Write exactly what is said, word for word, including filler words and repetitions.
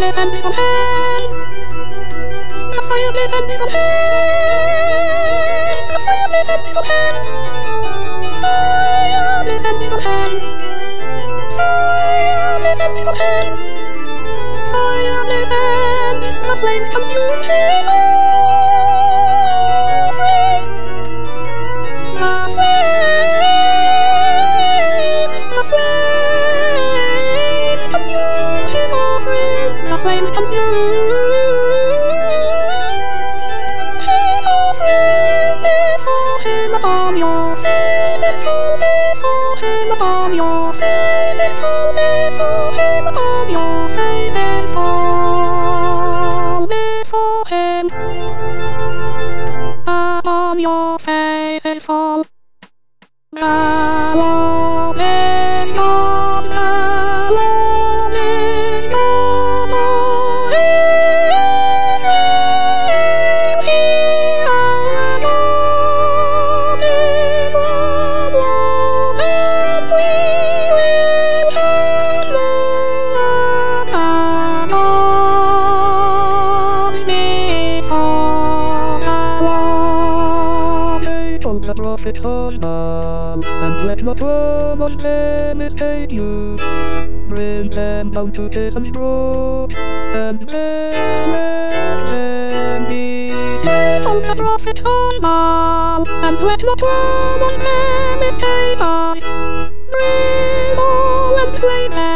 live and become hand. The fire live and become hand. The fire live and become hand. Fire live and become hand. Fire live and become hand. Fire live and the flames consume him. The flames consume him, offering before him upon your face, fall before him upon your face, fall before him upon your face, fall before him upon your faces, fall. Gallows in your, gallows in your voice, hear your big wobble, and we will handle gallows before gallows. Hold the prophet's husband, and let not one of them escape you. Bring them down to Jason's brook, and then let them be saved. Hold the prophet's husband, and let not one of them escape us. Bring all and slay them.